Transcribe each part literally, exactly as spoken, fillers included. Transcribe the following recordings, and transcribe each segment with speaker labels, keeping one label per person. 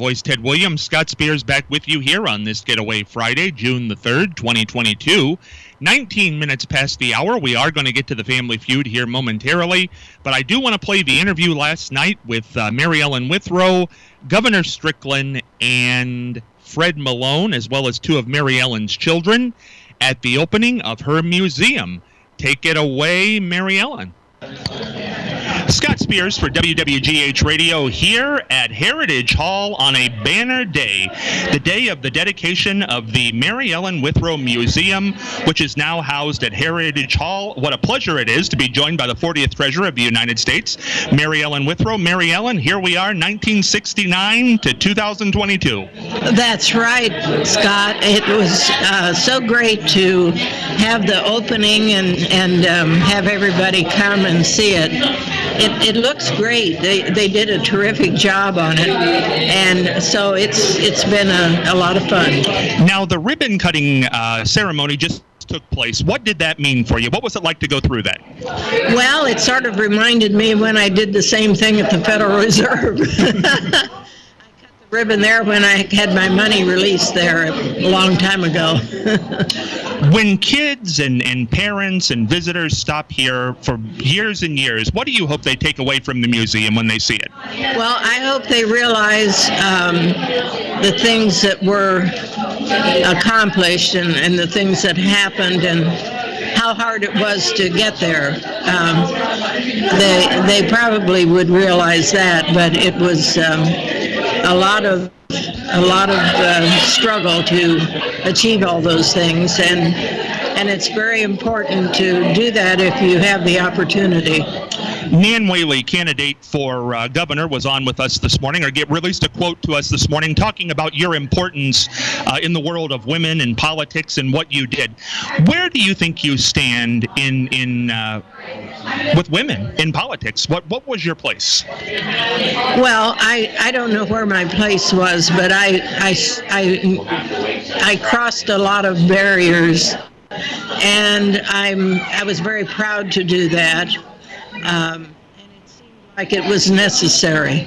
Speaker 1: voice, Ted Williams. Scott Spears back with you here on this Getaway Friday, June the third, twenty twenty-two. nineteen minutes past the hour. We are going to get to the Family Feud here momentarily, but I do want to play the interview last night with uh, Mary Ellen Withrow, Governor Strickland, and Fred Malone, as well as two of Mary Ellen's children, at the opening of her museum. Take it away, Mary Ellen. Scott Spears for W W G H Radio here at Heritage Hall on a banner day, the day of the dedication of the Mary Ellen Withrow Museum, which is now housed at Heritage Hall. What a pleasure it is to be joined by the fortieth Treasurer of the United States, Mary Ellen Withrow. Mary Ellen, here we are, nineteen sixty-nine to two thousand twenty-two.
Speaker 2: That's right, Scott. It was uh, so great to have the opening and, and um, have everybody come and see it. It, it looks great. They they did a terrific job on it, and so it's it's been a, a lot of fun.
Speaker 1: Now, the ribbon cutting uh, ceremony just took place. What did that mean for you? What was it like to go through that?
Speaker 2: Well, it sort of reminded me when I did the same thing at the Federal Reserve. Ribbon there when I had my money released there a long time ago.
Speaker 1: When kids and, and parents and visitors stop here for years and years, what do you hope they take away from the museum when they see it?
Speaker 2: Well, I hope they realize um, the things that were accomplished and, and the things that happened and how hard it was to get there. Um, they they probably would realize that, but it was um, a lot of a lot of uh, struggle to achieve all those things, and and it's very important to do that if you have the opportunity.
Speaker 1: Nan Whaley, candidate for uh, governor, was on with us this morning, or get released a quote to us this morning talking about your importance uh, in the world of women and politics and what you did. Where do you think you stand in in uh, with women in politics? What what was your place?
Speaker 2: Well, I, I don't know where my place was, but I, I, I, I crossed a lot of barriers, and I'm I was very proud to do that. Um, and it seemed like it was necessary.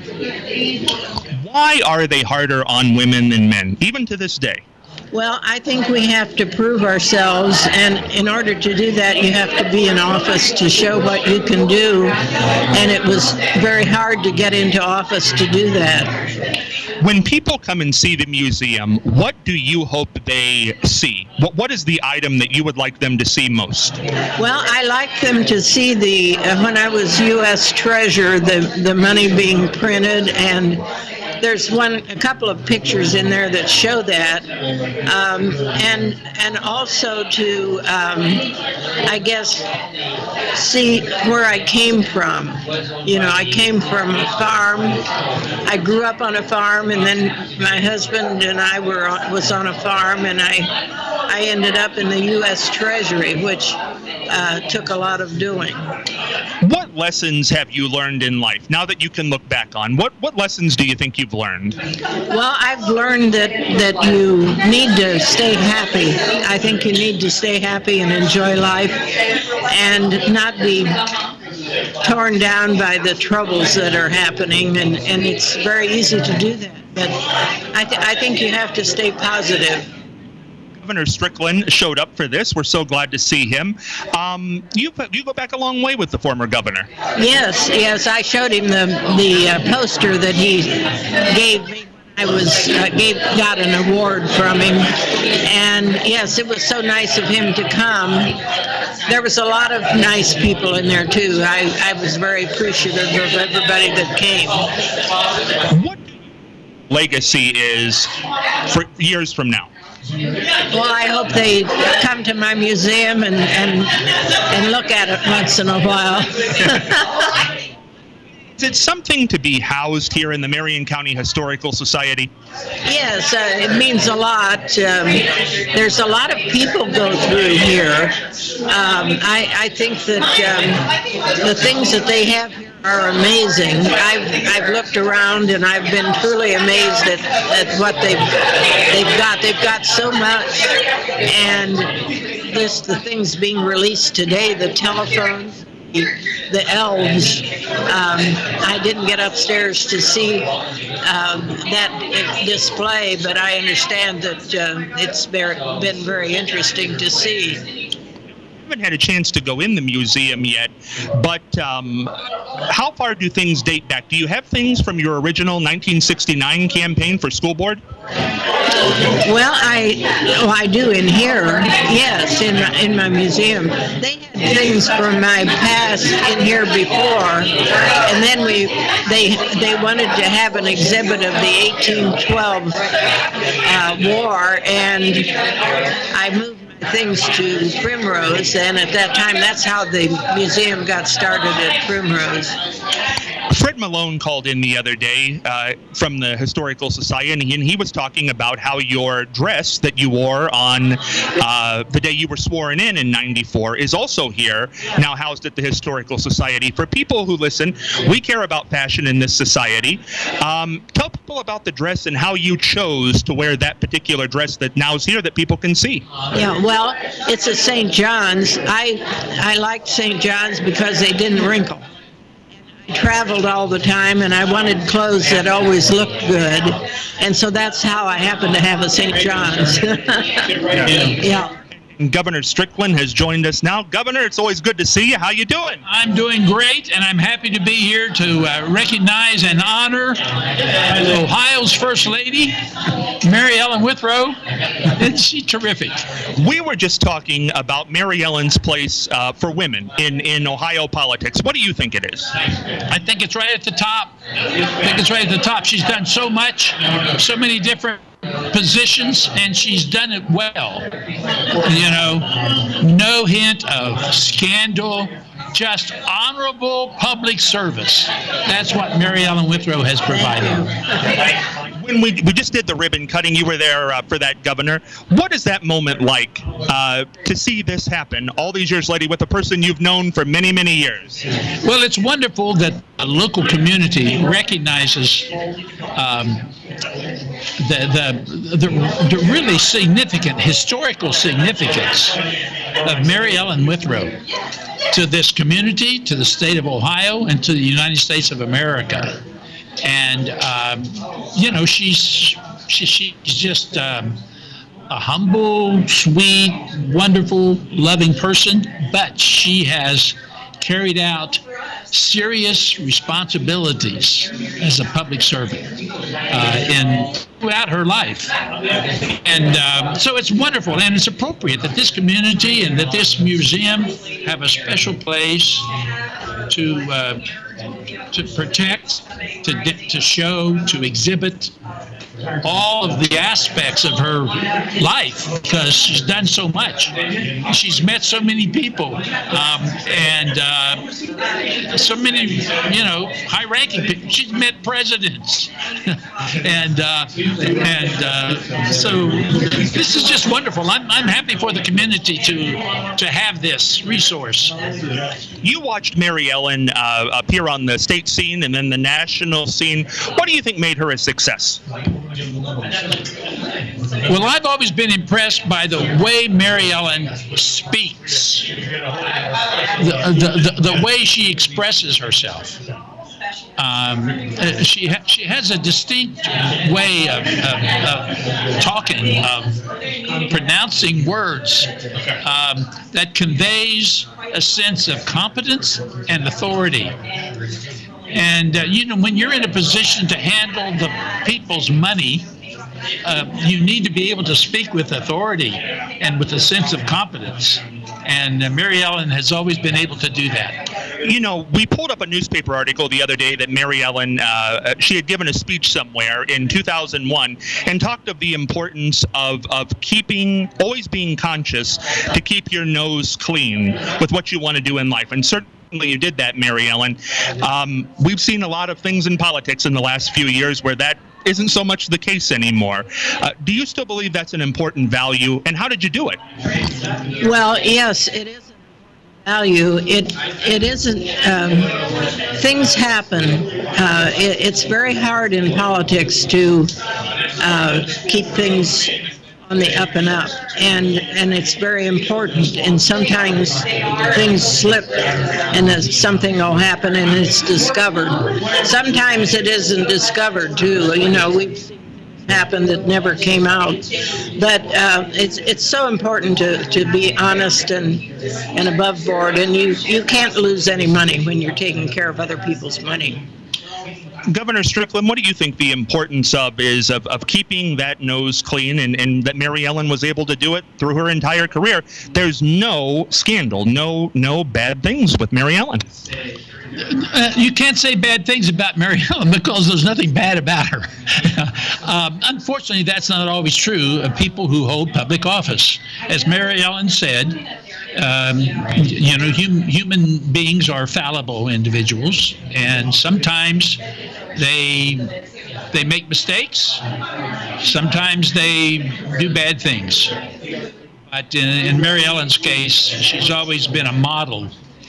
Speaker 1: Why are they harder on women than men, even to this day?
Speaker 2: Well, I think we have to prove ourselves, and in order to do that, you have to be in office to show what you can do, and it was very hard to get into office to do that.
Speaker 1: When people come and see the museum, what do you hope they see? What What is the item that you would like them to see most?
Speaker 2: Well, I like them to see the, uh, when I was U S Treasurer, the, the money being printed, and there's one, a couple of pictures in there that show that, um, and and also to, um, I guess, see where I came from. You know, I came from a farm. I grew up on a farm, and then my husband and I were on, was on a farm, and I I ended up in the U S Treasury, which uh, took a lot of doing.
Speaker 1: What lessons have you learned in life, now that you can look back on? What what lessons do you think you've learned?
Speaker 2: Well, I've learned that, that you need to stay happy. I think you need to stay happy and enjoy life and not be torn down by the troubles that are happening, and, and it's very easy to do that. But I, th- I think you have to stay positive.
Speaker 1: Governor Strickland showed up for this. We're so glad to see him. Um, you you go back a long way with the former governor.
Speaker 2: Yes, yes. I showed him the the uh, poster that he gave me. I was uh, gave got an award from him, and yes, it was so nice of him to come. There was a lot of nice people in there too. I, I was very appreciative of everybody that came.
Speaker 1: What legacy is for years from now?
Speaker 2: Well, I hope they come to my museum and, and, and look at it once in a while.
Speaker 1: Is it something to be housed here in the Marion County Historical Society?
Speaker 2: Yes, uh, it means a lot. Um, there's a lot of people go through here. Um, I, I think that um, the things that they have here are amazing. I've I've looked around and I've been truly amazed at, at what they've they've got. They've got so much, and this the things being released today, the telephones, the elves. Um, I didn't get upstairs to see um, that display, but I understand that uh, it's very, been very interesting to see.
Speaker 1: I haven't had a chance to go in the museum yet, but um, how far do things date back? Do you have things from your original nineteen sixty-nine campaign for school board?
Speaker 2: Well, I well, I do in here. Yes, in my, in my museum. They had things from my past in here before, and then we they they wanted to have an exhibit of the eighteen twelve uh, war, and I moved things to Primrose, and at that time, that's how the museum got started at Primrose.
Speaker 1: Fred Malone called in the other day uh, from the Historical Society, and he was talking about how your dress that you wore on uh, the day you were sworn in in ninety-four is also here, now housed at the Historical Society. For people who listen, we care about fashion in this society. Um, tell people about the dress and how you chose to wear that particular dress that now is here that people can see.
Speaker 2: Yeah, well, it's a Saint John's. I, I liked Saint John's because they didn't wrinkle. Traveled all the time, and I wanted clothes that always looked good, and so that's how I happened to have a Saint John's. Yeah.
Speaker 1: Governor Strickland has joined us now. Governor, it's always good to see you. How you doing?
Speaker 3: I'm doing great, and I'm happy to be here to uh, recognize and honor Ohio's First Lady, Mary Ellen Withrow. She's terrific.
Speaker 1: We were just talking about Mary Ellen's place uh, for women in, in Ohio politics. What do you think it is?
Speaker 3: I think it's right at the top. I think it's right at the top. She's done so much, so many different positions, and she's done it well. You know, no hint of scandal, just honorable public service. That's what Mary Ellen Withrow has provided.
Speaker 1: When we, we just did the ribbon cutting, you were there uh, for that, Governor. What is that moment like uh, to see this happen all these years later with a person you've known for many, many years?
Speaker 3: Well, it's wonderful that the local community recognizes um, the, the, the, the really significant historical significance of Mary Ellen Withrow to this community, to the state of Ohio, and to the United States of America. And, um, you know, she's, she, she's just um, a humble, sweet, wonderful, loving person, but she has carried out serious responsibilities as a public servant uh, in throughout her life. And um, so it's wonderful, and it's appropriate that this community and that this museum have a special place to uh, to protect, to to show, to exhibit all of the aspects of her life, because she's done so much. She's met so many people, um, and uh, so many, you know, high-ranking people. She's met presidents, and uh, and uh, so this is just wonderful. I'm I'm happy for the community to to have this resource.
Speaker 1: You watched Mary Ellen uh, appear on the state scene and then the national scene. What do you think made her a success?
Speaker 3: Well, I've always been impressed by the way Mary Ellen speaks, the, the, the, the way she expresses herself. Um, she ha- she has a distinct way of, of, of talking, of pronouncing words um, that conveys a sense of competence and authority. And, uh, you know, when you're in a position to handle the people's money, uh, you need to be able to speak with authority and with a sense of competence. And uh, Mary Ellen has always been able to do that.
Speaker 1: You know, we pulled up a newspaper article the other day that Mary Ellen, uh, she had given a speech somewhere in two thousand one and talked of the importance of, of keeping, always being conscious to keep your nose clean with what you want to do in life. And certainly you did that, Mary Ellen. Um, we've seen a lot of things in politics in the last few years where that isn't so much the case anymore. Uh, do you still believe that's an important value, and how did you do it?
Speaker 2: Well, yes, it is an value. It it isn't. Um, things happen. Uh, it, it's very hard in politics to uh, keep things on the up and up, and and it's very important. And sometimes things slip, and then something will happen, and it's discovered. Sometimes it isn't discovered too. You know, we've seen things happen that never came out. But uh, it's it's so important to, to be honest and and above board. And you you can't lose any money when you're taking care of other people's money.
Speaker 1: Governor Strickland, what do you think the importance of is of, of keeping that nose clean, and, and that Mary Ellen was able to do it through her entire career? There's no scandal, no no bad things with Mary Ellen.
Speaker 3: Uh, you can't say bad things about Mary Ellen because there's nothing bad about her. um, unfortunately, that's not always true of people who hold public office. As Mary Ellen said, um, you know, hum, human beings are fallible individuals, and sometimes they they make mistakes. Sometimes they do bad things. But in, in Mary Ellen's case, she's always been a model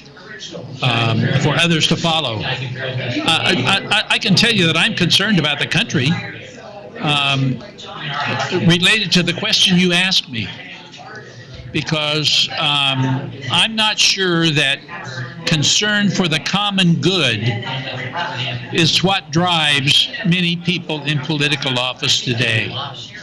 Speaker 3: Um, for others to follow. Uh, I, I, I can tell you that I'm concerned about the country um, related to the question you asked me, because um, I'm not sure that concern for the common good is what drives many people in political office today.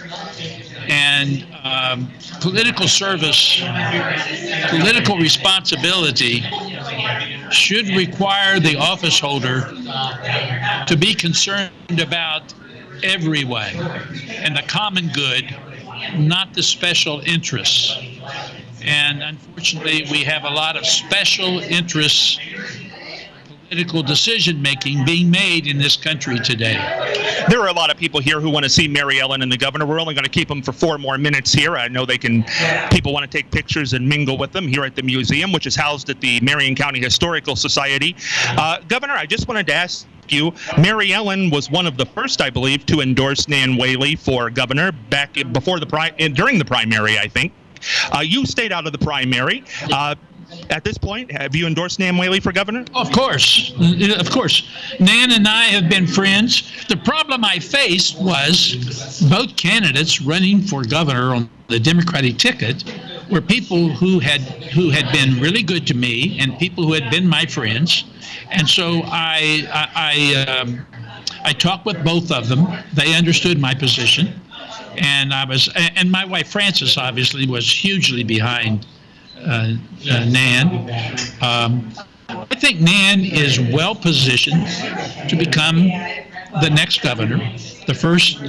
Speaker 3: And um, political service, political responsibility should require the office holder to be concerned about everyone and the common good, not the special interests. And unfortunately, we have a lot of special interests, political decision-making being made in this country today.
Speaker 1: There are a lot of people here who want to see Mary Ellen and the governor. We're only going to keep them for four more minutes here. I know they can. People want to take pictures and mingle with them here at the museum, which is housed at the Marion County Historical Society. Uh, Governor, I just wanted to ask you, Mary Ellen was one of the first, I believe, to endorse Nan Whaley for governor back before the pri- during the primary, I think. Uh, you stayed out of the primary. Uh, At this point, have you endorsed Nan Whaley for governor?
Speaker 3: Of course, of course. Nan and I have been friends. The problem I faced was both candidates running for governor on the Democratic ticket were people who had who had been really good to me and people who had been my friends, and so I I I, um, I talked with both of them. They understood my position, and I was and my wife Frances obviously was hugely behind Uh, uh, Nan. Um, I think Nan is well positioned to become the next governor, the first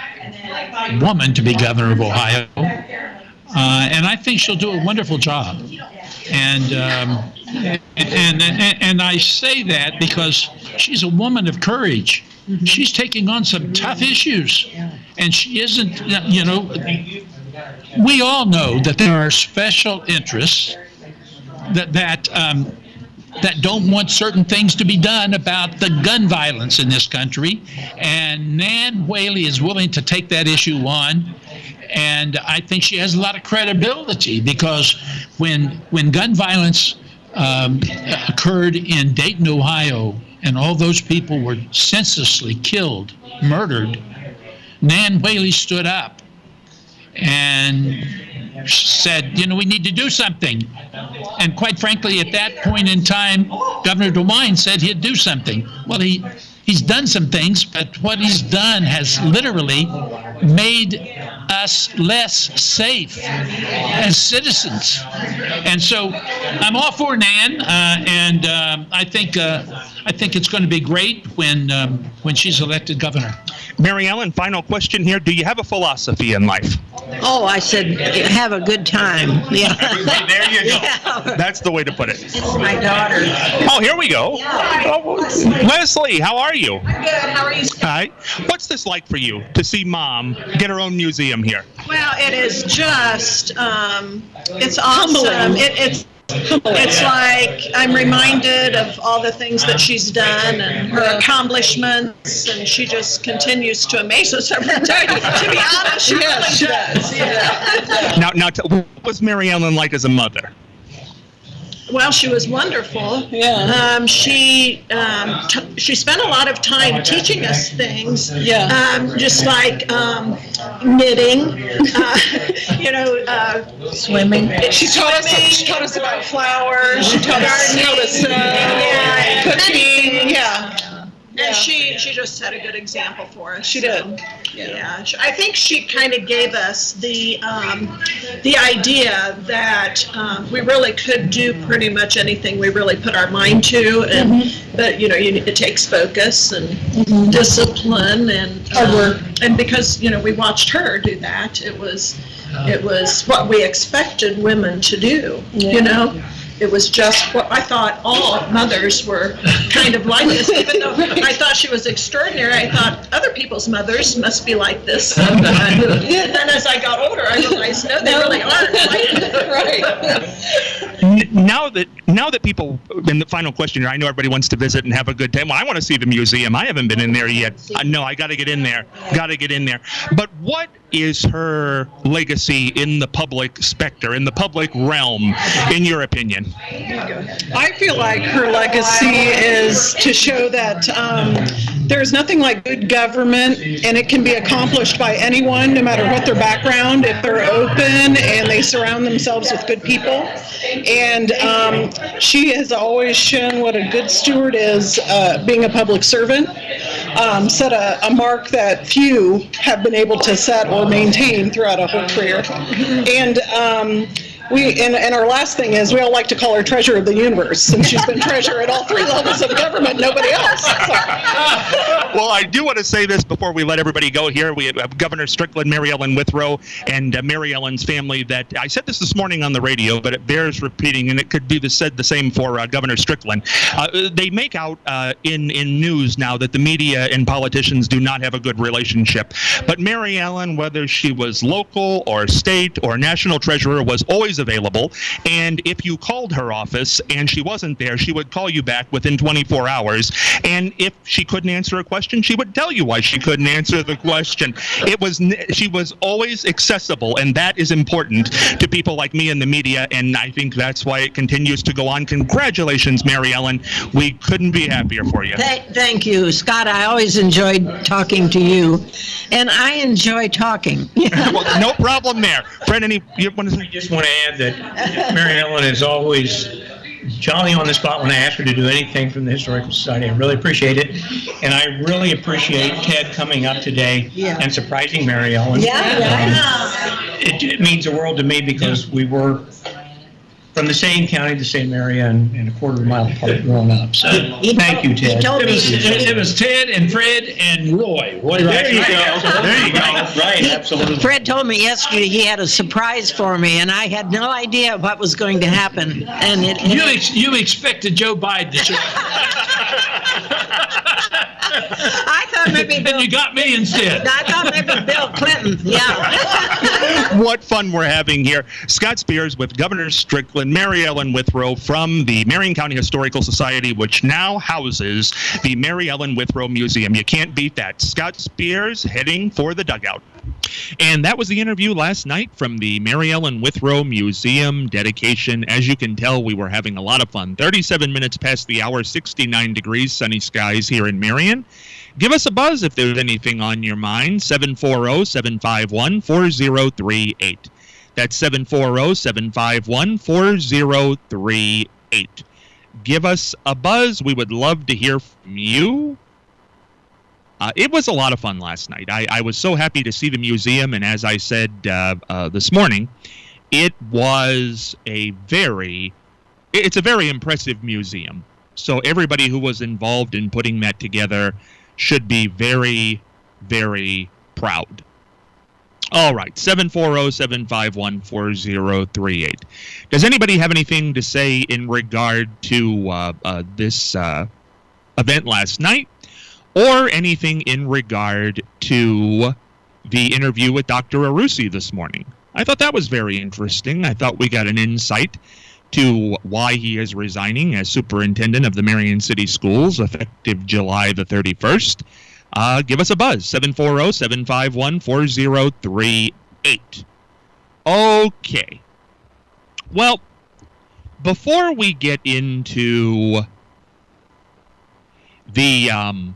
Speaker 3: woman to be governor of Ohio, uh, and I think she'll do a wonderful job. And, um, and and and I say that because she's a woman of courage. She's taking on some tough issues, and she isn't, you know. We all know that there are special interests that that um, that don't want certain things to be done about the gun violence in this country, and Nan Whaley is willing to take that issue on, and I think she has a lot of credibility because when when gun violence um, occurred in Dayton, Ohio, and all those people were senselessly killed, murdered, Nan Whaley stood up and said, you know, we need to do something. And quite frankly, at that point in time, Governor DeWine said he'd do something. Well, he he's done some things, but what he's done has literally made us less safe as citizens. And so I'm all for Nan, uh, and um, I think uh, I think it's going to be great when um, when she's elected governor.
Speaker 1: Mary Ellen, final question here. Do you have a philosophy in life?
Speaker 2: Oh, I said have a good time. Yeah.
Speaker 1: There you go.
Speaker 2: Yeah.
Speaker 1: That's the way to put it.
Speaker 2: It's my daughter.
Speaker 1: Oh, here we go. Oh, Leslie, how are you?
Speaker 4: I'm good. How are you?
Speaker 1: Hi. What's this like for you to see Mom get her own museum here?
Speaker 4: Well, it is just, um, it's awesome. It, it's It's like I'm reminded of all the things that she's done and her accomplishments, and she just continues to amaze us every day. To be honest, she
Speaker 2: Yes,
Speaker 4: really
Speaker 2: she
Speaker 4: does. Yeah.
Speaker 1: Now, now, t- what was Mary Ellen like as a mother?
Speaker 4: well, she was wonderful.
Speaker 5: Yeah.
Speaker 4: Um, she um, t- she spent a lot of time teaching us things.
Speaker 5: Yeah.
Speaker 4: Um, just like um, knitting, uh, you know, uh,
Speaker 2: Swimming.
Speaker 5: She taught us.
Speaker 4: Swimming.
Speaker 5: She taught us about flowers. She taught us how to sew,
Speaker 4: Yeah,
Speaker 5: cooking. Yeah.
Speaker 4: And she, she just set a good example for us.
Speaker 5: She did.
Speaker 4: Yeah, sh- I think she kind of gave us the um, the idea that um, we really could do pretty much anything we really put our mind to, and
Speaker 5: Mm-hmm.
Speaker 4: but you know, you, it takes focus and discipline and
Speaker 5: Hard
Speaker 4: um,
Speaker 5: work.
Speaker 4: and because you know we watched her do that, it was it was what we expected women to do.
Speaker 5: Yeah.
Speaker 4: You know. It was just what I thought all mothers were kind of like this, even though I thought she was extraordinary. I thought other people's mothers must be like this. And then as I got older, I realized, no, they really aren't like this.
Speaker 5: Right.
Speaker 1: N- Now that now that people, and the final question here, I know everybody wants to visit and have a good time. Well, I want to see the museum. I haven't been in there yet. Uh, no, I got to get in there. Got to get in there. But what is her legacy in the public specter, in the public realm, in your opinion?
Speaker 5: I feel like her legacy is to show that um, there's nothing like good government, and it can be accomplished by anyone, no matter what their background, if they're open and they surround themselves with good people. And um, she has always shown what a good steward is, uh, being a public servant, um, set a, a mark that few have been able to set or maintain throughout a whole career. And um, We, and, and our last thing is, we all like to call her treasurer of the universe, since she's been treasurer at all three levels of government, nobody else. So.
Speaker 1: Well, I do want to say this before we let everybody go here. We have Governor Strickland, Mary Ellen Withrow, and uh, Mary Ellen's family. That I said this this morning on the radio, but it bears repeating, and it could be the, said the same for uh, Governor Strickland. Uh, they make out uh, in, in news now that the media and politicians do not have a good relationship. But Mary Ellen, whether she was local or state or national treasurer, was always available, and if you called her office and she wasn't there, she would call you back within twenty-four hours, and if she couldn't answer a question, she would tell you why she couldn't answer the question. It was she was always accessible, and that is important to people like me in the media, and I think that's why it continues to go on. Congratulations, Mary Ellen. We couldn't be happier for you.
Speaker 2: Th- thank you, Scott. I always enjoyed talking to you, and I enjoy talking.
Speaker 1: Well, no problem there. Fred, any you want to
Speaker 6: I just want to add that Mary Ellen is always jolly on the spot when I ask her to do anything from the Historical Society. I really appreciate it. And I really appreciate Ted coming up today
Speaker 2: Yeah.
Speaker 6: and surprising Mary Ellen.
Speaker 2: Yeah,
Speaker 6: Um, it, it means the world to me because we were from the same county, the same area, and, and a quarter of a mile apart growing up. So
Speaker 2: He
Speaker 6: thank you,
Speaker 2: told- he
Speaker 6: Ted.
Speaker 2: told
Speaker 3: It
Speaker 2: me-
Speaker 3: was, it, it was Ted and Fred and Roy. Roy
Speaker 6: There you
Speaker 3: Rice.
Speaker 6: go. There you go. Right, absolutely.
Speaker 2: Fred told me yesterday he had a surprise for me, and I had no idea what was going to happen. And it,
Speaker 3: You, ex- you expected Joe Biden to show
Speaker 2: I thought maybe
Speaker 3: and
Speaker 2: Bill.
Speaker 3: you got me instead.
Speaker 2: I thought maybe Bill Clinton. Yeah.
Speaker 1: What fun we're having here. Scott Spears with Governor Strickland, Mary Ellen Withrow from the Marion County Historical Society, which now houses the Mary Ellen Withrow Museum. You can't beat that. Scott Spears heading for the dugout. And that was the interview last night from the Mary Ellen Withrow Museum dedication. As you can tell, we were having a lot of fun. thirty-seven minutes past the hour, sixty-nine degrees, sunny skies here in Marion. Give us a buzz if there's anything on your mind, seven four zero, seven five one, four zero three eight. That's seven four zero, seven five one, four zero three eight. Give us a buzz. We would love to hear from you. Uh, it was a lot of fun last night. I, I was so happy to see the museum, and as I said uh, uh, this morning, it was a very, it's a very impressive museum. So everybody who was involved in putting that together should be very, very proud. All right, seven four zero, seven five one, four zero three eight. Does anybody have anything to say in regard to uh, uh, this uh, event last night? Or anything in regard to the interview with Doctor Arusi this morning? I thought that was very interesting. I thought we got an insight to why he is resigning as superintendent of the Marion City Schools effective July the thirty-first. Uh, give us a buzz, seven four zero, seven five one, four zero three eight. Okay. Well, before we get into the um,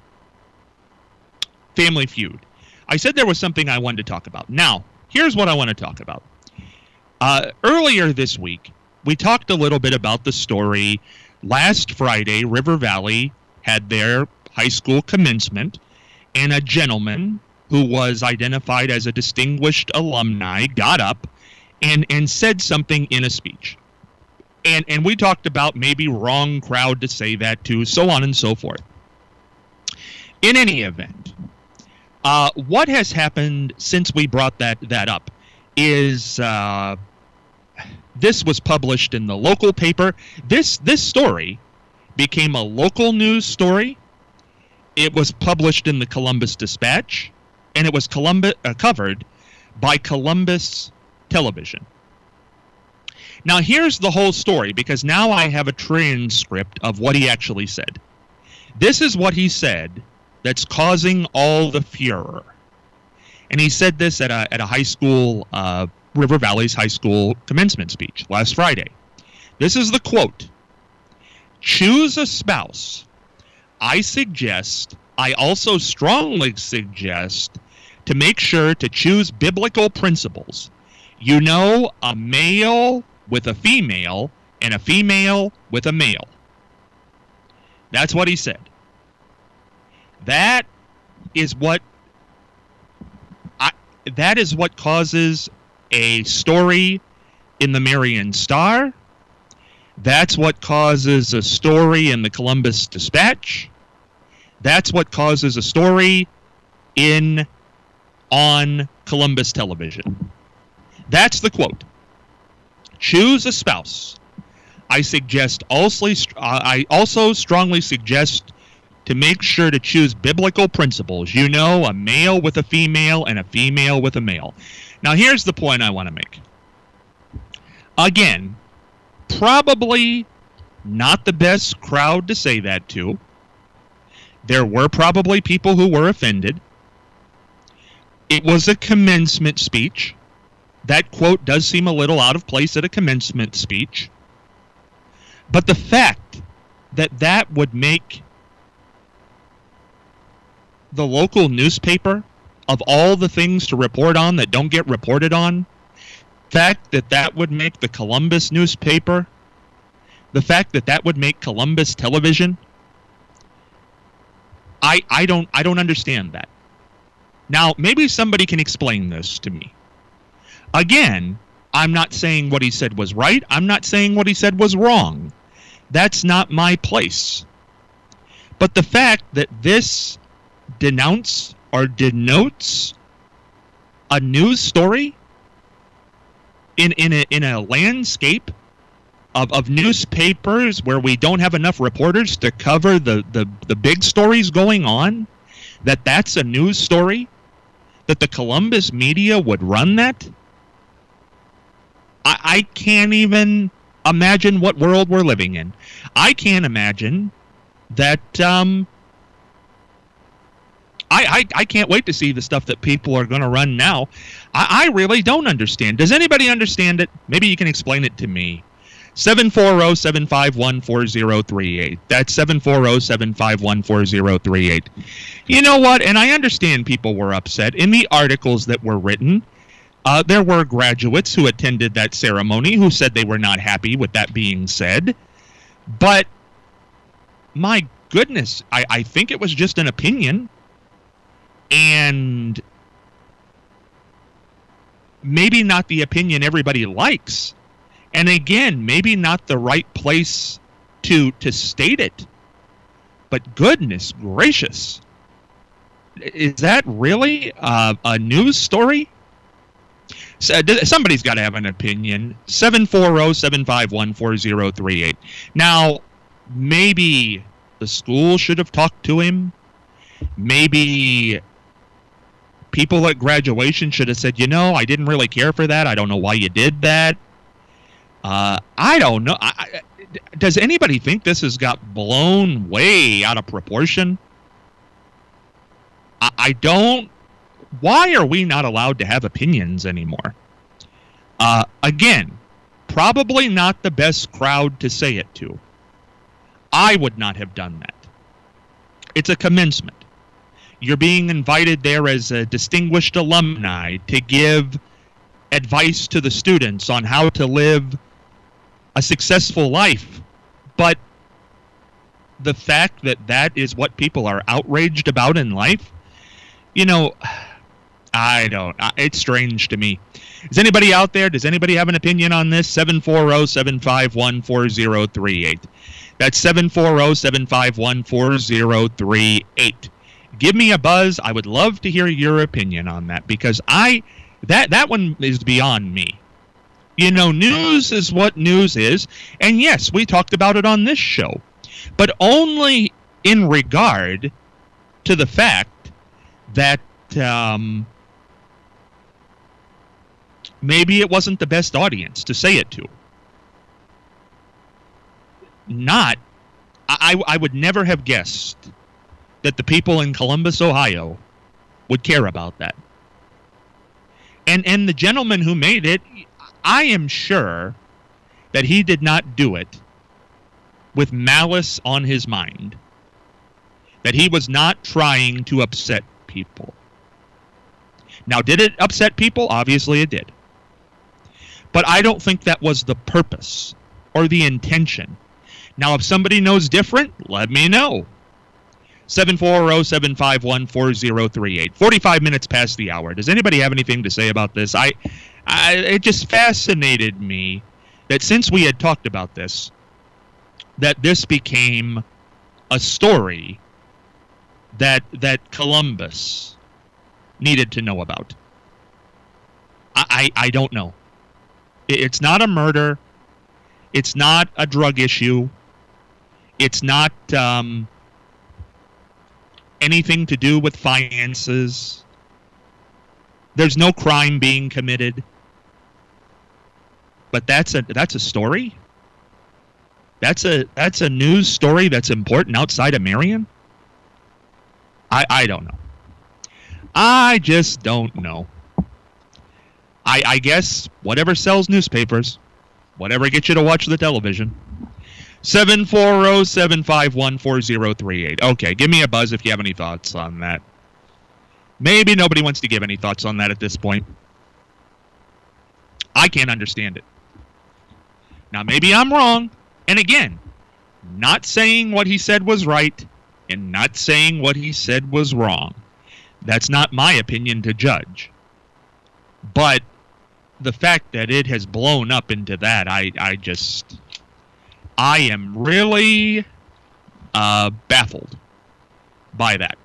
Speaker 1: Family Feud, I said there was something I wanted to talk about. Now, here's what I want to talk about. Uh, earlier this week, we talked a little bit about the story. Last Friday, River Valley had their high school commencement, and a gentleman who was identified as a distinguished alumni got up and, and said something in a speech. And, and we talked about maybe wrong crowd to say that to, so on and so forth. In any event, uh, what has happened since we brought that, that up is uh, this was published in the local paper. This, this story became a local news story. It was published in the Columbus Dispatch, and it was Columbus, uh, covered by Columbus Television. Now, here's the whole story, because now I have a transcript of what he actually said. This is what he said that's causing all the furor. And he said this at a, at a high school, uh, River Valley's high school commencement speech last Friday. This is the quote. "Choose a spouse. I suggest, I also strongly suggest, to make sure to choose biblical principles. You know, a male with a female and a female with a male." That's what he said. That is what I, that is what causes a story in the Marion Star. That's what causes a story in the Columbus Dispatch. That's what causes a story in on Columbus Television. That's the quote. "Choose a spouse. I suggest also, I also strongly suggest to make sure to choose biblical principles. You know, a male with a female and a female with a male." Now, here's the point I want to make. Again, probably not the best crowd to say that to. There were probably people who were offended. It was a commencement speech. That quote does seem a little out of place at a commencement speech. But the fact that that would make the local newspaper, of all the things to report on that don't get reported on, the fact that that would make the Columbus newspaper, the fact that that would make Columbus Television, I I don't I don't understand that. Now, maybe somebody can explain this to me. Again, I'm not saying what he said was right. I'm not saying what he said was wrong. That's not my place. But the fact that this denounce or denotes a news story in in a in a landscape of, of newspapers where we don't have enough reporters to cover the, the, the big stories going on, that that's a news story, that the Columbus media would run that, I, I can't even imagine what world we're living in. I can't imagine that um, I, I, I can't wait to see the stuff that people are going to run now. I, I really don't understand. Does anybody understand it? Maybe you can explain it to me. seven four zero, seven five one, four zero three eight. That's seven four zero, seven five one, four zero three eight. You know what? And I understand people were upset. In the articles that were written, uh, there were graduates who attended that ceremony who said they were not happy with that being said. But, my goodness, I, I think it was just an opinion. And maybe not the opinion everybody likes. And again, maybe not the right place to to state it. But goodness gracious, is that really uh, a news story? So, somebody's got to have an opinion. seven four zero, seven five one, four zero three eight. Now, maybe the school should have talked to him. Maybe people at graduation should have said, you know, I didn't really care for that. I don't know why you did that. Uh, I don't know. I, I, does anybody think this has got blown way out of proportion? I, I don't. Why are we not allowed to have opinions anymore? Uh, again, probably not the best crowd to say it to. I would not have done that. It's a commencement. You're being invited there as a distinguished alumni to give advice to the students on how to live a successful life. But the fact that that is what people are outraged about in life, you know, I don't, it's strange to me. Is anybody out there? Does anybody have an opinion on this? seven four zero, seven five one, four zero three eight. That's seven four zero, seven five one, four zero three eight. Give me a buzz. I would love to hear your opinion on that, because I, that, that one is beyond me. You know, news is what news is. And yes, we talked about it on this show, but only in regard to the fact that, um, maybe it wasn't the best audience to say it to. Not, I, I would never have guessed that the people in Columbus, Ohio would care about that. And and the gentleman who made it, I am sure that he did not do it with malice on his mind. That he was not trying to upset people. Now, did it upset people? Obviously it did. But I don't think that was the purpose or the intention. Now, if somebody knows different, let me know. seven four zero, seven five one, four zero three eight. forty-five minutes past the hour. Does anybody have anything to say about this? I, I, it just fascinated me that since we had talked about this, that this became a story that that Columbus needed to know about. I, I, I don't know. It's not a murder. It's not a drug issue. It's not um, anything to do with finances. There's no crime being committed. But that's a that's a story. That's a that's a news story that's important outside of Marion. I I don't know. I just don't know. I I guess whatever sells newspapers, whatever gets you to watch the television. seven four zero, seven five one, four zero three eight. Okay, give me a buzz if you have any thoughts on that. Maybe nobody wants to give any thoughts on that at this point. I can't understand it. Now, maybe I'm wrong. And again, not saying what he said was right and not saying what he said was wrong. That's not my opinion to judge. But the fact that it has blown up into that, I, I just... I am really uh, baffled by that.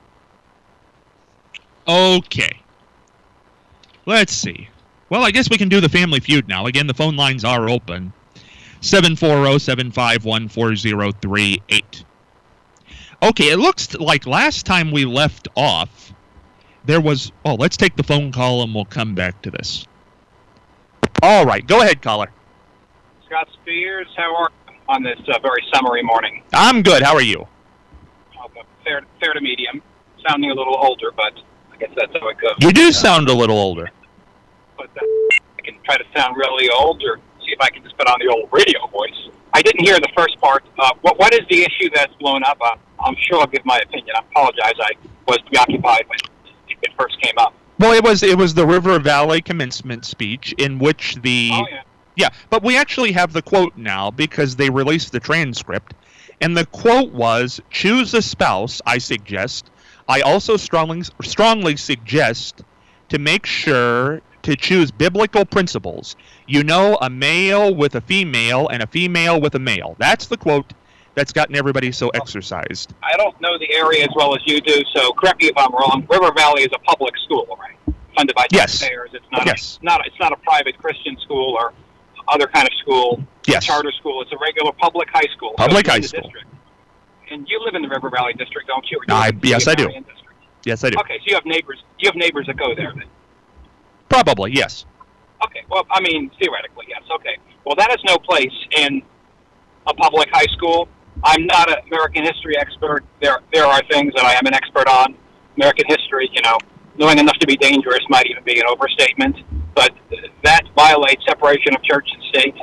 Speaker 1: Okay. Let's see. Well, I guess we can do the Family Feud now. Again, the phone lines are open. seven four zero, seven five one, four zero three eight. Okay, it looks like last time we left off, there was... Oh, let's take the phone call and we'll come back to this. All right, go ahead, caller.
Speaker 7: Scott Spears, how are you on this uh, very summery morning?
Speaker 1: I'm good. How are you?
Speaker 7: Oh, fair, fair to medium. Sounding a little older, but I guess that's how it goes.
Speaker 1: You do sound a little older.
Speaker 7: But uh, I can try to sound really old, or see if I can just put on the old radio voice. I didn't hear the first part. Uh, what What is the issue that's blown up? Uh, I'm sure I'll give my opinion. I apologize. I was preoccupied when it first came up.
Speaker 1: Well, it was it was the River Valley commencement speech in which the...
Speaker 7: Oh, yeah.
Speaker 1: Yeah, but we actually have the quote now because they released the transcript. And the quote was, choose a spouse, I suggest. I also strongly, strongly suggest to make sure to choose biblical principles. You know, a male with a female and a female with a male. That's the quote that's gotten everybody so exercised.
Speaker 7: I don't know the area as well as you do, so correct me if I'm wrong. River Valley is a public school, right? Funded by taxpayers.
Speaker 1: Yes.
Speaker 7: It's not,
Speaker 1: yes.
Speaker 7: a, not, it's not a private Christian school or other kind of school,
Speaker 1: yes.
Speaker 7: charter school. It's a regular public high school.
Speaker 1: Public
Speaker 7: so
Speaker 1: high school.
Speaker 7: District. And you live in the River Valley district, don't you? Or you
Speaker 1: I, yes, I do.
Speaker 7: District?
Speaker 1: Yes, I do.
Speaker 7: Okay, so you have neighbors. You have neighbors that go there then.
Speaker 1: Probably, yes.
Speaker 7: Okay, well, I mean, theoretically, yes. Okay. Well, that has no place in a public high school. I'm not an American history expert. There, there are things that I am an expert on. American history, you know, knowing enough to be dangerous might even be an overstatement. But that violates separation of church and state.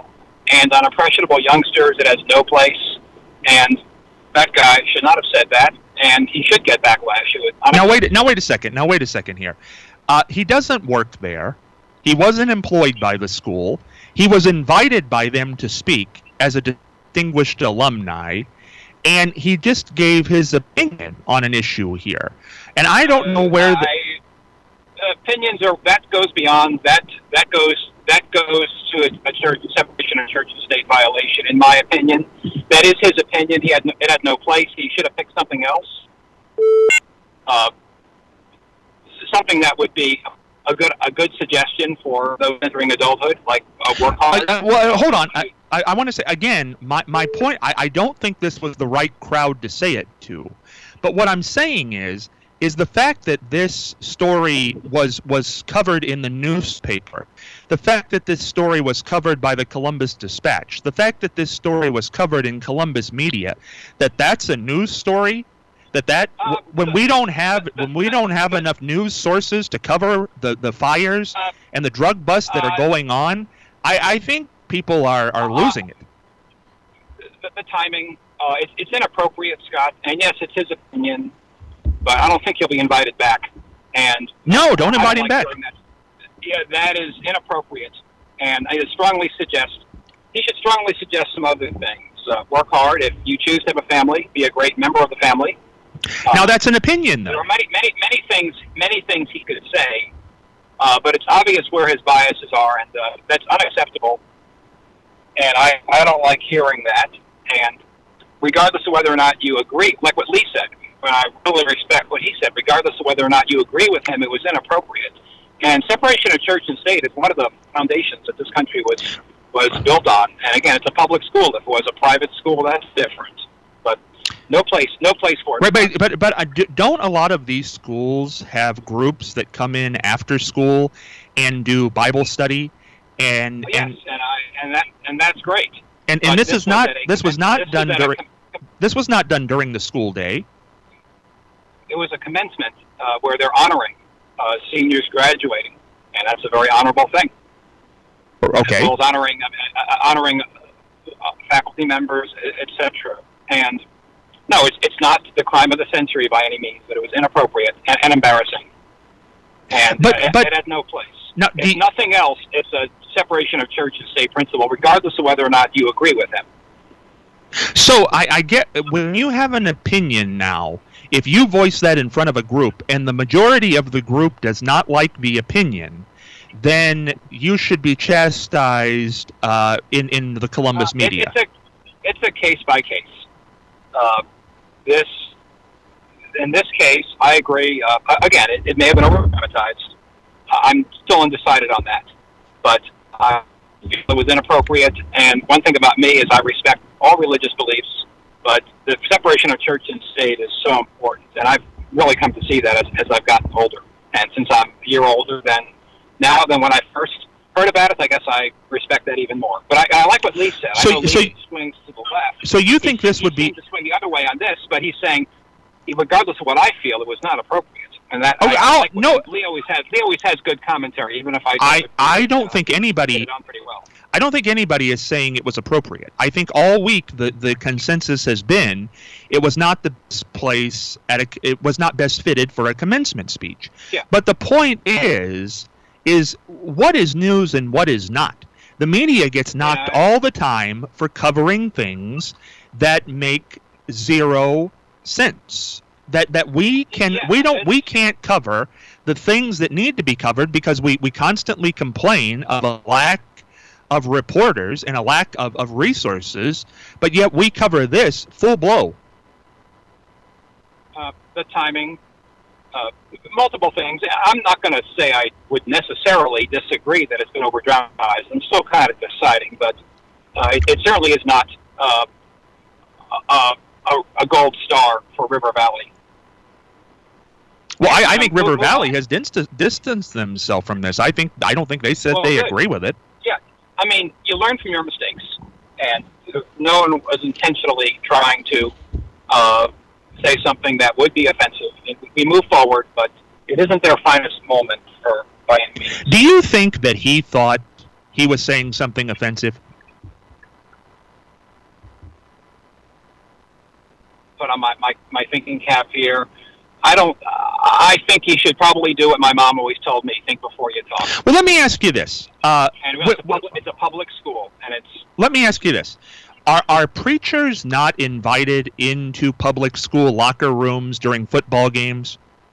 Speaker 7: and on impressionable youngsters it has no place. And that guy should not have said that, and he should get backlash. It was
Speaker 1: now wait, now wait a second. Now wait a second here. Uh, he doesn't work there. He wasn't employed by the school. He was invited by them to speak as a distinguished alumni, and he just gave his opinion on an issue here. And I don't know where the
Speaker 7: I, opinions are. That goes beyond that. That goes. That goes to a, a church separation of church and state violation. In my opinion, that is his opinion. He had no, it had no place. He should have picked something else. Uh, something that would be a good a good suggestion for those entering adulthood, like uh, work hard.
Speaker 1: Uh, well, hold on. I, I, I want to say again. My my point. I, I don't think this was the right crowd to say it to, but what I'm saying is is the fact that this story was was covered in the newspaper, the fact that this story was covered by the Columbus Dispatch, the fact that this story was covered in Columbus media, that that's a news story. That that
Speaker 7: Uh,
Speaker 1: when we don't have when we don't have enough news sources to cover the, the fires
Speaker 7: Uh,
Speaker 1: and the drug busts that are
Speaker 7: uh,
Speaker 1: going on, I, I think people are, are
Speaker 7: Uh,
Speaker 1: losing it.
Speaker 7: the, the timing, uh, it's, it's inappropriate, Scott. And yes, it's his opinion, but I don't think he'll be invited back. And
Speaker 1: No, don't
Speaker 7: I
Speaker 1: invite him
Speaker 7: like
Speaker 1: back.
Speaker 7: hearing That. Yeah, that is inappropriate. And I strongly suggest he should strongly suggest some other things. Uh, work hard. If you choose to have a family, be a great member of the family.
Speaker 1: Now
Speaker 7: Uh,
Speaker 1: that's an opinion,
Speaker 7: There
Speaker 1: though.
Speaker 7: are many, many, many things, many things he could say, uh, but it's obvious where his biases are, and uh, that's unacceptable. And I, I don't like hearing that. And regardless of whether or not you agree, like what Lee said, and I really respect what he said, regardless of whether or not you agree with him, it was inappropriate. And separation of church and state is one of the foundations that this country was was built on. And again, it's a public school. If it was a private school, that's different. But no place, no place for it.
Speaker 1: Right, but but, but uh, d- don't a lot of these schools have groups that come in after school and do Bible study, and
Speaker 7: Yes,
Speaker 1: and
Speaker 7: and I and that and that's great.
Speaker 1: and,
Speaker 7: But
Speaker 1: and this
Speaker 7: this
Speaker 1: is
Speaker 7: was
Speaker 1: not
Speaker 7: at a-
Speaker 1: this was not
Speaker 7: this was
Speaker 1: done
Speaker 7: at a
Speaker 1: during
Speaker 7: com-
Speaker 1: this was not done during the school day.
Speaker 7: It was a commencement uh, where they're honoring uh, seniors graduating, and that's a very honorable thing.
Speaker 1: Okay.
Speaker 7: As well as honoring uh, honoring uh, faculty members, et cetera. And no, it's it's not the crime of the century by any means, but it was inappropriate and, and embarrassing, and
Speaker 1: But-
Speaker 7: uh,
Speaker 1: but-
Speaker 7: it, it had no place.
Speaker 1: Now,
Speaker 7: If
Speaker 1: the-
Speaker 7: nothing else, it's a separation of church and state principle, regardless of whether or not you agree with him.
Speaker 1: So I, I get when you have an opinion now, if you voice that in front of a group and the majority of the group does not like the opinion, then you should be chastised uh, in in the Columbus
Speaker 7: Uh, it-
Speaker 1: media.
Speaker 7: It's a, it's a case by case. Uh, this, in this case, I agree. Uh, again, it, it may have been over dramatized. I'm still undecided on that, but uh, it was inappropriate. And one thing about me is I respect all religious beliefs, but the separation of church and state is so important, and I've really come to see that as, as I've gotten older. And since I'm a year older than now than when I first heard about it, I guess I respect that even more. But I, I like what Lee said.
Speaker 1: So-
Speaker 7: I know
Speaker 1: so-
Speaker 7: Lee swings to the left.
Speaker 1: So you think
Speaker 7: He-
Speaker 1: this
Speaker 7: he
Speaker 1: would be
Speaker 7: seemed to swing the other way on this, but he's saying, regardless of what I feel, it was not appropriate. And that
Speaker 1: Oh,
Speaker 7: I,
Speaker 1: I'll-
Speaker 7: I like what
Speaker 1: no.
Speaker 7: Lee always has. Lee always has good commentary, even if I.
Speaker 1: I
Speaker 7: don't
Speaker 1: I
Speaker 7: agree.
Speaker 1: don't
Speaker 7: Uh,
Speaker 1: think
Speaker 7: he
Speaker 1: anybody
Speaker 7: did it on pretty well.
Speaker 1: I don't think anybody is saying it was appropriate. I think all week the, the consensus has been it was not the best place at a, it was not best fitted for a commencement speech.
Speaker 7: Yeah.
Speaker 1: But the point is is what is news and what is not. The media gets knocked
Speaker 7: Yeah.
Speaker 1: all the time for covering things that make zero sense. That that we can
Speaker 7: Yeah,
Speaker 1: we don't
Speaker 7: it's-
Speaker 1: we can't cover the things that need to be covered because we, we constantly complain of a lack of reporters and a lack of, of resources, but yet we cover this full blow.
Speaker 7: Uh, the timing, uh, multiple things. I'm not going to say I would necessarily disagree that it's been over dramatized. I'm still kind of deciding, but uh, it, it certainly is not uh, a, a, a gold star for River Valley.
Speaker 1: Well, I, I think
Speaker 7: Well,
Speaker 1: River
Speaker 7: well,
Speaker 1: Valley has dist- distanced themselves from this. I think I don't think they said
Speaker 7: Well,
Speaker 1: they
Speaker 7: good.
Speaker 1: agree with it.
Speaker 7: Yeah, I mean, you learn from your mistakes, and no one was intentionally trying to uh, say something that would be offensive. We move forward, but it isn't their finest moment for by any means.
Speaker 1: Do you think that he thought he was saying something offensive?
Speaker 7: on my, my, my thinking cap here. I don't. Uh, I think he should probably do what my mom always told me: think before you talk.
Speaker 1: Well, let me ask you this. Uh,
Speaker 7: and it's, a public, it's a public school, and it's.
Speaker 1: Let me ask you this: Are are preachers not invited into public school locker rooms during football games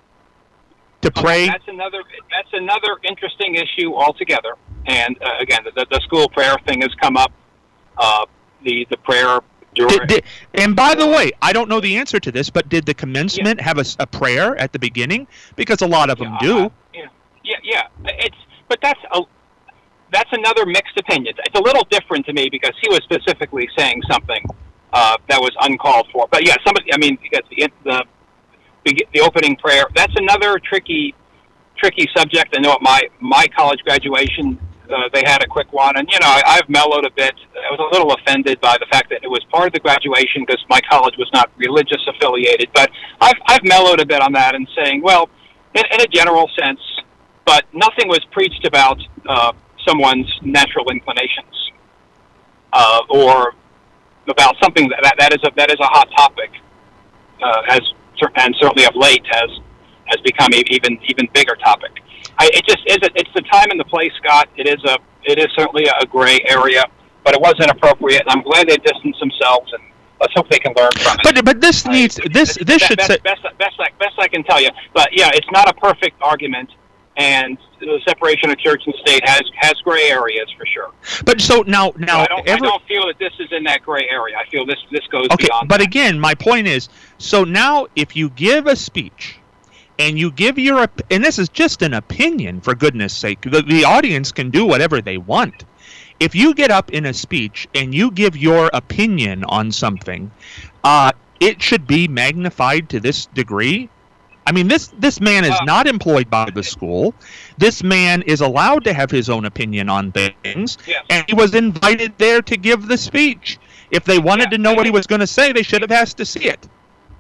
Speaker 1: to pray?
Speaker 7: Okay, that's another. That's another interesting issue altogether. And uh, again, the, the school prayer thing has come up. Uh, the the prayer.
Speaker 1: Did, did, and by the way, I don't know the answer to this, but did the commencement yeah. have a, a prayer at the beginning? Because a lot of them
Speaker 7: yeah,
Speaker 1: do.
Speaker 7: Uh, yeah, yeah, yeah. It's but that's a that's another mixed opinion. It's a little different to me because he was specifically saying something uh, that was uncalled for. But yeah, somebody. I mean, because the the the, the opening prayer. That's another tricky tricky subject. I know at my my college graduation. Uh, they had a quick one, and you know I, I've mellowed a bit. I was a little offended by the fact that it was part of the graduation because my college was not religious affiliated. But I've I've mellowed a bit on that and saying, well, in, in a general sense, but nothing was preached about uh, someone's natural inclinations uh, or about something that, that that is a that is a hot topic, uh, as and certainly of late has has become an even even bigger topic. I, it just is. It's the time and the place, Scott. It is a. It is certainly a gray area, but it wasn't appropriate. And I'm glad they distanced themselves, and let's hope they can learn from it.
Speaker 1: But but this needs I, this this
Speaker 7: best,
Speaker 1: should
Speaker 7: best,
Speaker 1: say
Speaker 7: best, best, best, best I can tell you. But yeah, it's not a perfect argument, and the separation of church and state has has gray areas for sure.
Speaker 1: But so now now
Speaker 7: so I, don't,
Speaker 1: every,
Speaker 7: I don't feel that this is in that gray area. I feel this this goes
Speaker 1: okay,
Speaker 7: beyond.
Speaker 1: But
Speaker 7: that.
Speaker 1: again, my point is, so now if you give a speech. And you give your, and this is just an opinion, for goodness sake. The, the audience can do whatever they want. If you get up in a speech and you give your opinion on something, uh, it should be magnified to this degree. I mean, this, this man is uh, not employed by the school. This man is allowed to have his own opinion on things,
Speaker 7: yes.
Speaker 1: and he was invited there to give the speech. If they wanted yeah, to know what he was going to say, they should have asked to see it.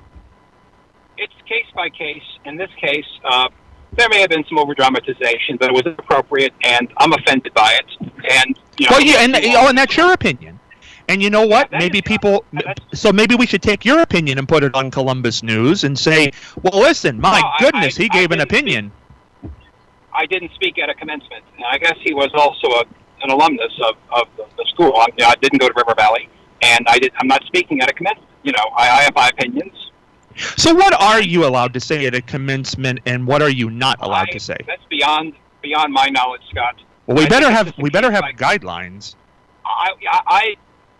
Speaker 7: It's case by case. In this case, uh, there may have been some over dramatization, but it was appropriate, and I'm offended by it. And you know,
Speaker 1: well, yeah, and oh, and that's your opinion. And you know what?
Speaker 7: Yeah,
Speaker 1: maybe
Speaker 7: is,
Speaker 1: people.
Speaker 7: uh,
Speaker 1: so maybe we should take your opinion and put it on Columbus News and say, "Well, listen, my
Speaker 7: no,
Speaker 1: goodness,
Speaker 7: I, I,
Speaker 1: he gave
Speaker 7: I
Speaker 1: an opinion."
Speaker 7: Speak, I didn't speak at a commencement. And I guess he was also a, an alumnus of, of the, the school. I, you know, I didn't go to River Valley, and I did. I'm not speaking at a commencement. You know, I, I have my opinions.
Speaker 1: So what are you allowed to say at a commencement, and what are you not allowed
Speaker 7: I,
Speaker 1: to say?
Speaker 7: That's beyond beyond my knowledge, Scott.
Speaker 1: Well, we
Speaker 7: I
Speaker 1: better have we better have
Speaker 7: like,
Speaker 1: guidelines.
Speaker 7: I, I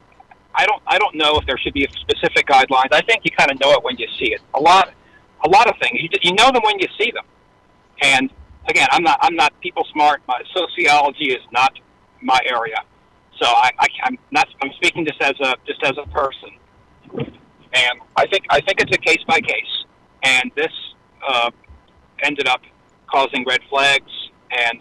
Speaker 7: I don't I don't know if there should be specific guidelines. I think you kind of know it when you see it. A lot a lot of things you, you know them when you see them. And again, I'm not I'm not people smart. My sociology is not my area, so I, I I'm not I'm speaking just as a just as a person. And I think I think it's a case by case, and this uh, ended up causing red flags, and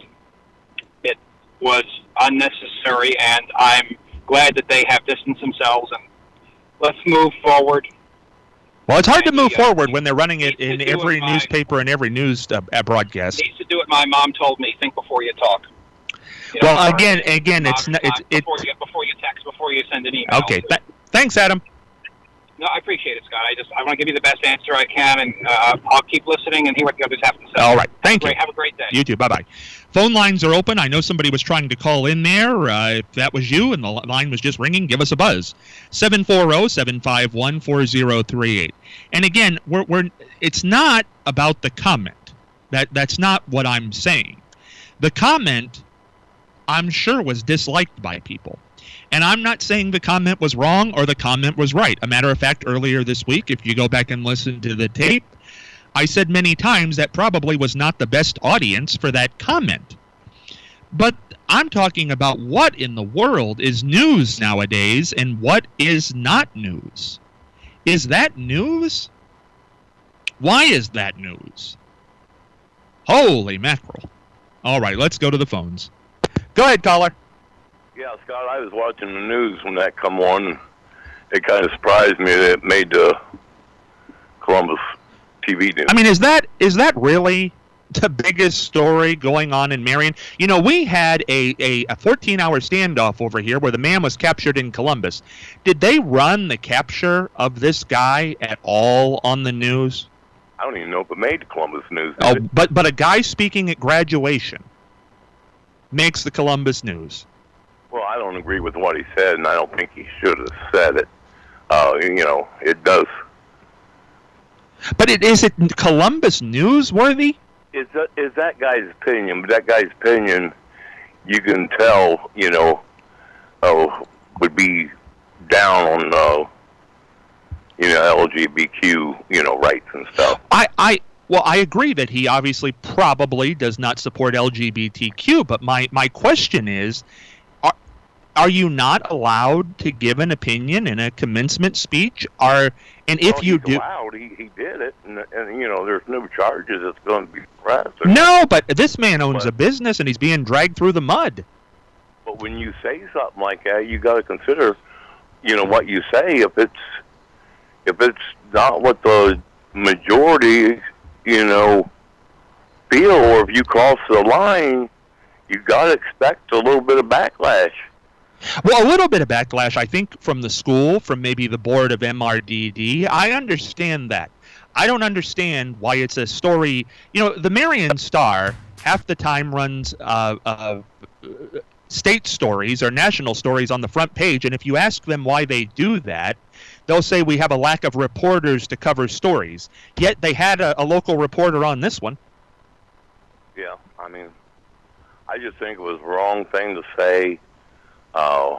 Speaker 7: it was unnecessary. And I'm glad that they have distanced themselves, and let's move forward.
Speaker 1: Well, it's hard
Speaker 7: and
Speaker 1: to move
Speaker 7: he, uh,
Speaker 1: forward when they're running it in every
Speaker 7: my,
Speaker 1: newspaper and every news uh, broadcast.
Speaker 7: Needs to do what my mom told me: think before you talk. You know,
Speaker 1: well, again, again, it's not, it's it's
Speaker 7: before you before you text, before you send an email.
Speaker 1: Okay, th- thanks, Adam.
Speaker 7: No, I appreciate it, Scott. I just I want to give you the best answer I can, and uh, I'll keep listening and hear what the others have to say.
Speaker 1: All right. Thank
Speaker 7: have
Speaker 1: you.
Speaker 7: Great, have a great day.
Speaker 1: You too. Bye-bye. Phone lines are open. I know somebody was trying to call in there. Uh, if that was you and the line was just ringing, give us a buzz. seven four zero, seven five one, four zero three eight. And again, we're we're it's not about the comment. That That's not what I'm saying. The comment, I'm sure, was disliked by people. And I'm not saying the comment was wrong or the comment was right. A matter of fact, earlier this week, if you go back and listen to the tape, I said many times that probably was not the best audience for that comment. But I'm talking about what in the world is news nowadays and what is not news. Is that news? Why is that news? Holy mackerel. All right, let's go to the phones. Go ahead, caller.
Speaker 8: Yeah, Scott, I was watching the news when that come on. It kind of surprised me that it made the Columbus T V news.
Speaker 1: I mean, is that is that really the biggest story going on in Marion? You know, we had a, a, a fourteen-hour standoff over here where the man was captured in Columbus. Did they run the capture of this guy at all on the news?
Speaker 8: I don't even know if it made Columbus news.
Speaker 1: Oh, but but a guy speaking at graduation makes the Columbus news.
Speaker 8: Well, I don't agree with what he said, and I don't think he should have said it. Uh, you know, it does.
Speaker 1: But it, is it Columbus newsworthy?
Speaker 8: Is that, is that guy's opinion, but that guy's opinion, you can tell, you know, uh, would be down on, uh, you know, L G B T Q, you know, rights and stuff.
Speaker 1: I, I, well, I agree that he obviously probably does not support L G B T Q, but my, my question is, are, are you not allowed to give an opinion in a commencement speech? Are, and if
Speaker 8: well,
Speaker 1: you
Speaker 8: he's
Speaker 1: do...
Speaker 8: allowed. He, he did it, and, and, you know, there's no charges that's going to be pressed.
Speaker 1: No, but this man owns
Speaker 8: but,
Speaker 1: a business, and he's being dragged through the mud.
Speaker 8: But when you say something like that, you got to consider, you know, what you say. If it's if it's not what the majority, you know, feel, or if you cross the line, you got to expect a little bit of backlash.
Speaker 1: Well, a little bit of backlash, I think, from the school, from maybe the board of M R D D. I understand that. I don't understand why it's a story. You know, the Marion Star half the time runs uh, uh, state stories or national stories on the front page, and if you ask them why they do that, they'll say we have a lack of reporters to cover stories. Yet they had a, a local reporter on this one.
Speaker 8: Yeah, I mean, I just think it was the wrong thing to say. Uh,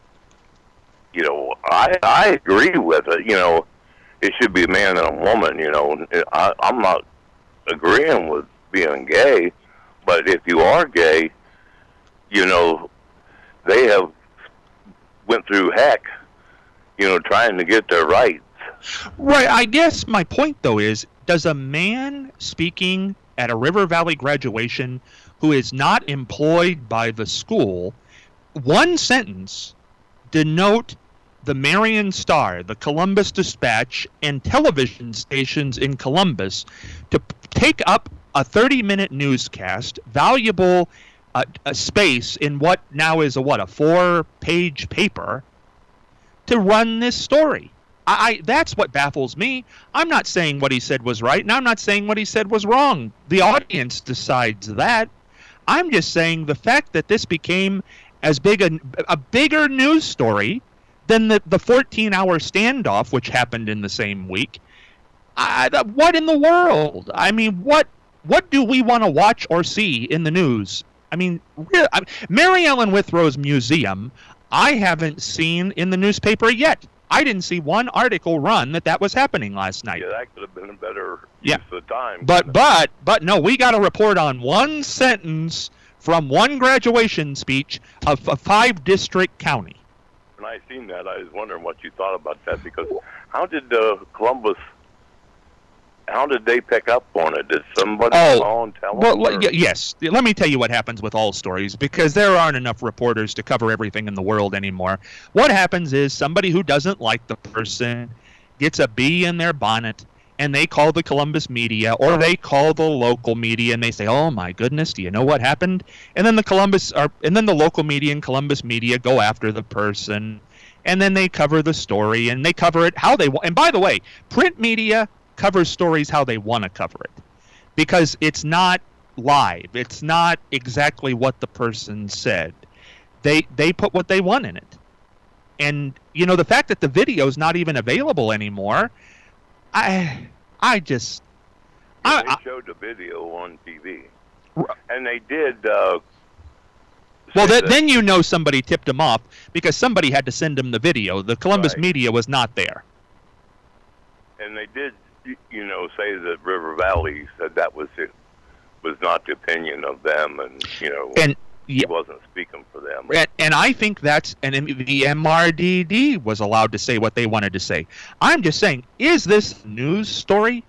Speaker 8: you know, I I agree with it. You know, it should be a man and a woman. You know, I, I'm not agreeing with being gay, but if you are gay, you know, they have went through heck, you know, trying to get their rights.
Speaker 1: Right. I guess my point, though, is does a man speaking at a River Valley graduation who is not employed by the school, one sentence, denote the Marion Star, the Columbus Dispatch, and television stations in Columbus to p- take up a thirty-minute newscast, valuable uh, a space in what now is a what a four-page paper, to run this story? I, I that's what baffles me. I'm not saying what he said was right, and I'm not saying what he said was wrong. The audience decides that. I'm just saying the fact that this became as big a, a bigger news story than the, the fourteen-hour standoff, which happened in the same week. I, what in the world? I mean, what what do we want to watch or see in the news? I mean, really, I, Mary Ellen Withrow's museum, I haven't seen in the newspaper yet. I didn't see one article run that that was happening last night.
Speaker 8: Yeah, that could have been a better
Speaker 1: yeah.
Speaker 8: use of the time.
Speaker 1: But, but, but, no, we got a report on one sentence from one graduation speech of a five-district county.
Speaker 8: When I seen that, I was wondering what you thought about that, because how did uh, Columbus, how did they pick up on it? Did somebody
Speaker 1: oh,
Speaker 8: call and tell
Speaker 1: well,
Speaker 8: them?
Speaker 1: Well, yes. Let me tell you what happens with all stories, because there aren't enough reporters to cover everything in the world anymore. What happens is somebody who doesn't like the person gets a bee in their bonnet, and they call the Columbus media, or they call the local media, and they say, "Oh my goodness, do you know what happened?" And then the Columbus, or, and then the local media and Columbus media go after the person, and then they cover the story, and they cover it how they want. And by the way, print media covers stories how they want to cover it, because it's not live. It's not exactly what the person said. They they put what they want in it, and you know the fact that the video is not even available anymore. I, I just,
Speaker 8: yeah,
Speaker 1: I,
Speaker 8: they showed the video on T V, and they did. Uh,
Speaker 1: well, th- then you know somebody tipped them off, because somebody had to send them the video. The Columbus
Speaker 8: right.
Speaker 1: media was not there,
Speaker 8: and they did, you know, say that River Valley said that was it, was not the opinion of them, and you know,
Speaker 1: and
Speaker 8: he wasn't speaking for them.
Speaker 1: And, and I think that's, and the M R D D was allowed to say what they wanted to say. I'm just saying, is this a news story?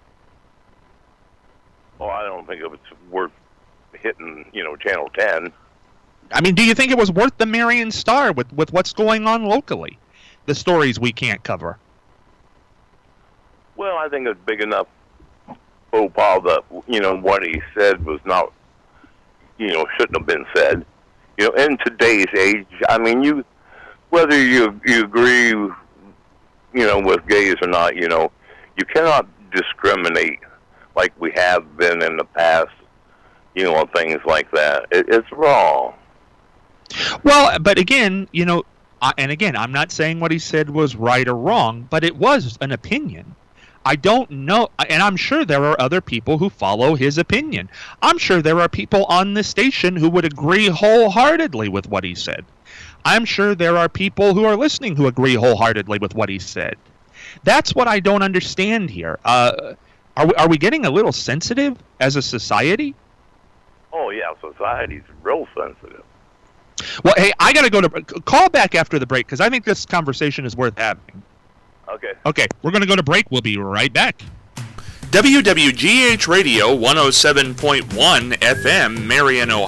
Speaker 8: Well, I don't think it was worth hitting, you know, Channel ten.
Speaker 1: I mean, do you think it was worth the Marion Star with, with what's going on locally? The stories we can't cover.
Speaker 8: Well, I think it's big enough faux pas that, you know, what he said was not, you know, shouldn't have been said. You know, in today's age, I mean, you, whether you you agree, you know, with gays or not, you know, you cannot discriminate like we have been in the past, you know, things like that. It, it's wrong.
Speaker 1: Well, but again, you know, I, and again, I'm not saying what he said was right or wrong, but it was an opinion. I don't know, and I'm sure there are other people who follow his opinion. I'm sure there are people on this station who would agree wholeheartedly with what he said. I'm sure there are people who are listening who agree wholeheartedly with what he said. That's what I don't understand here. Uh, are we, are we getting a little sensitive as a society?
Speaker 8: Oh, yeah, society's real sensitive.
Speaker 1: Well, hey, I got to go to call back after the break because I think this conversation is worth having.
Speaker 8: Okay.
Speaker 1: Okay, we're going to go to break. We'll be right back. W W G H Radio one oh seven point one F M, Marion, Ohio.